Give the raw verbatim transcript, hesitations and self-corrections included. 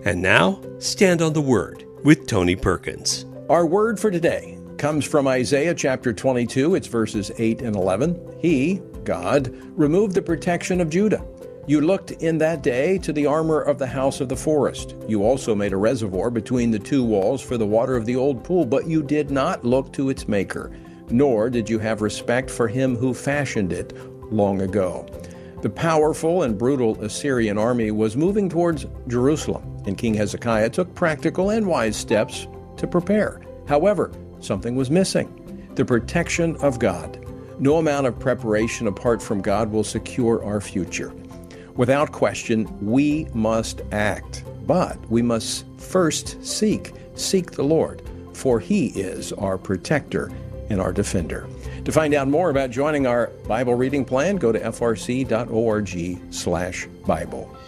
And now, Stand on the Word with Tony Perkins. Our word for today comes from Isaiah chapter twenty-two. It's verses eight and eleven. He, God, removed the protection of Judah. You looked in that day to the armor of the house of the forest. You also made a reservoir between the two walls for the water of the old pool, but you did not look to its maker, nor did you have respect for him who fashioned it long ago. The powerful and brutal Assyrian army was moving towards Jerusalem, and King Hezekiah took practical and wise steps to prepare. However, something was missing: the protection of God. No amount of preparation apart from God will secure our future. Without question, we must act, but we must first seek, seek the Lord, for He is our protector and our defender. To find out more about joining our Bible reading plan, go to f r c dot org slash Bible.